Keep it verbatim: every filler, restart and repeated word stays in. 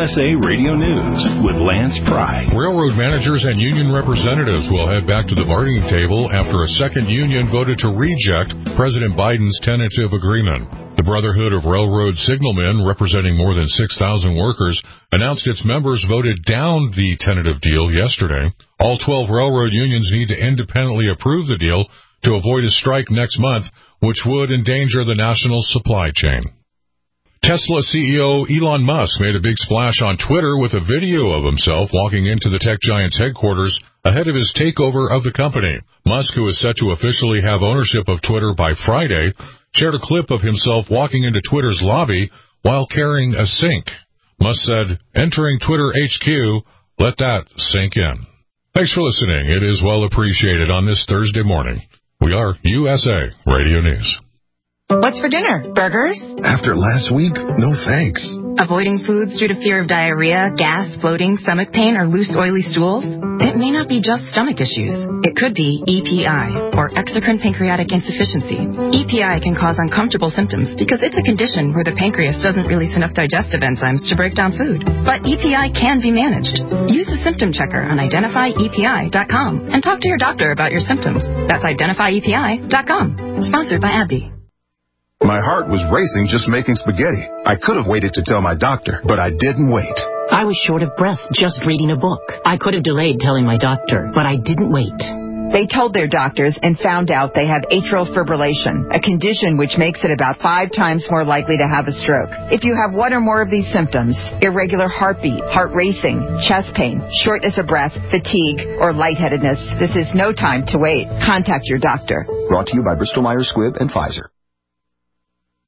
S A Radio News with Lance Pry. Railroad managers and union representatives will head back to the bargaining table after a second union voted to reject President Biden's tentative agreement. The Brotherhood of Railroad Signalmen, representing more than six thousand workers, announced its members voted down the tentative deal yesterday. All twelve railroad unions need to independently approve the deal to avoid a strike next month, which would endanger the national supply chain. Tesla C E O Elon Musk made a big splash on Twitter with a video of himself walking into the tech giant's headquarters ahead of his takeover of the company. Musk, who is set to officially have ownership of Twitter by Friday, shared a clip of himself walking into Twitter's lobby while carrying a sink. Musk said, "Entering Twitter H Q, let that sink in." Thanks for listening. It is well appreciated on this Thursday morning. We are U S A Radio News. What's for dinner? Burgers? After last week, no thanks. Avoiding foods due to fear of diarrhea, gas, bloating, stomach pain, or loose, oily stools? It may not be just stomach issues. It could be E P I, or exocrine pancreatic insufficiency. E P I can cause uncomfortable symptoms because it's a condition where the pancreas doesn't release enough digestive enzymes to break down food. But E P I can be managed. Use the symptom checker on identify E P I dot com and talk to your doctor about your symptoms. That's identify E P I dot com. Sponsored by AbbVie. My heart was racing just making spaghetti. I could have waited to tell my doctor, but I didn't wait. I was short of breath just reading a book. I could have delayed telling my doctor, but I didn't wait. They told their doctors and found out they have atrial fibrillation, a condition which makes it about five times more likely to have a stroke. If you have one or more of these symptoms, irregular heartbeat, heart racing, chest pain, shortness of breath, fatigue, or lightheadedness, this is no time to wait. Contact your doctor. Brought to you by Bristol Myers Squibb and Pfizer.